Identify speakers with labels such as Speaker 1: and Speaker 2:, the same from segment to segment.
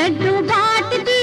Speaker 1: लड्डू बांटती।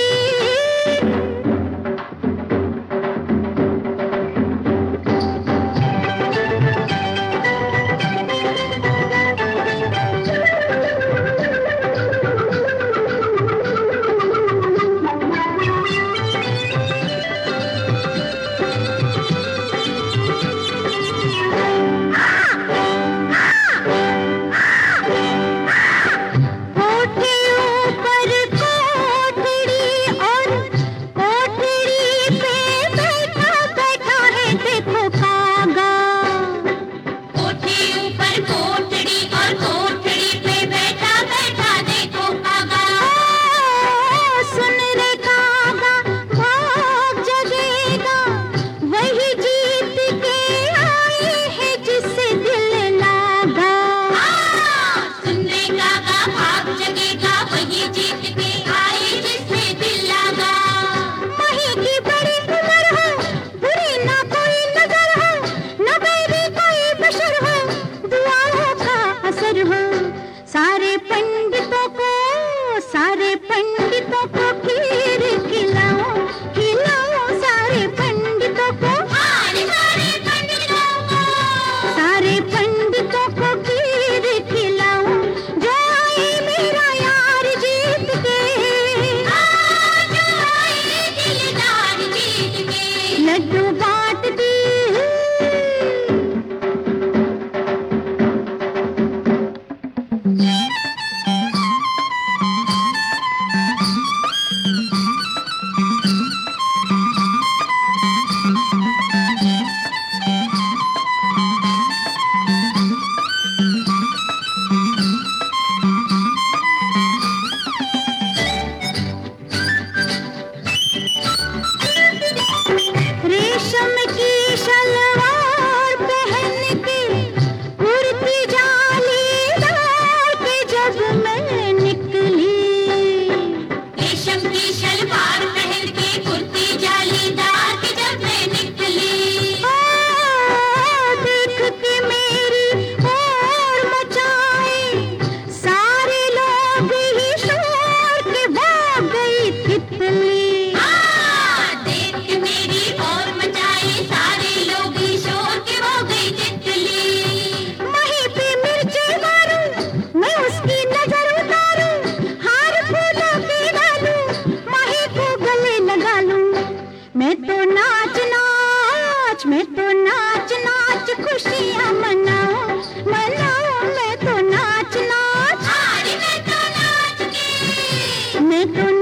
Speaker 1: सारे पंडितों को खीर खिलाओ, खिलाओ सारे पंडितों को, सारे पंडितों को खीर खिलाओ। जो आए मेरा यार जीत के, जो आए दिलदार जीत के, लड्डू बांट दी। रेशम की शलवार पहन के, कुर्ती जालीदार पे जब मैं निकली। रेशम की शलवार पहन के, कुर्ती जालीदार पे जब मैं निकली। देख के मेरी और मचाए सारे लोग ही शोर के, भाग गई तितली। मैं तो नाच नाच, मैं तो नाच नाच खुशियाँ मनाऊं, मनाऊं। मैं तो नाच नाच, मैं तो नाच के, मैं तो